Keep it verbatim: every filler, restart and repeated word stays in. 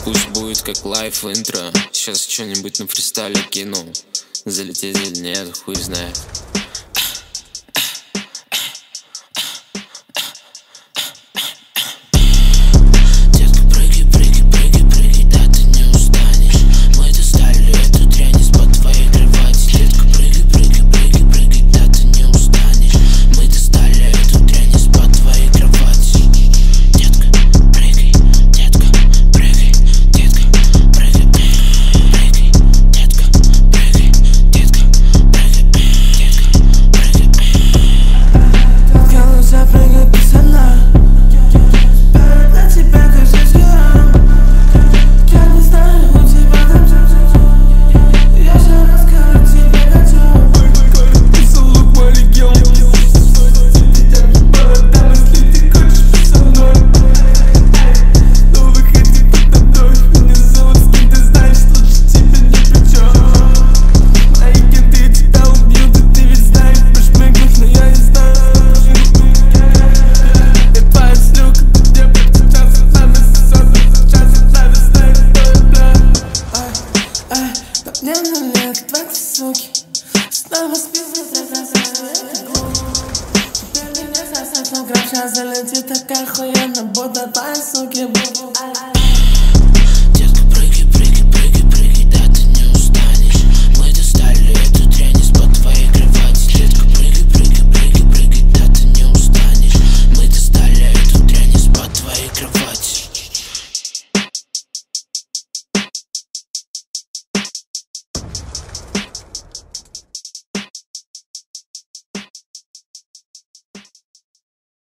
Пусть будет как лайф интро. Сейчас что-нибудь на фристайле кину. Залететь или нет, хуй знает. Мне на лет двадцать, суки. Снова списывай, это глупо. Теперь меня совсем граф. Сейчас залетит так охуенно, будто твои суки.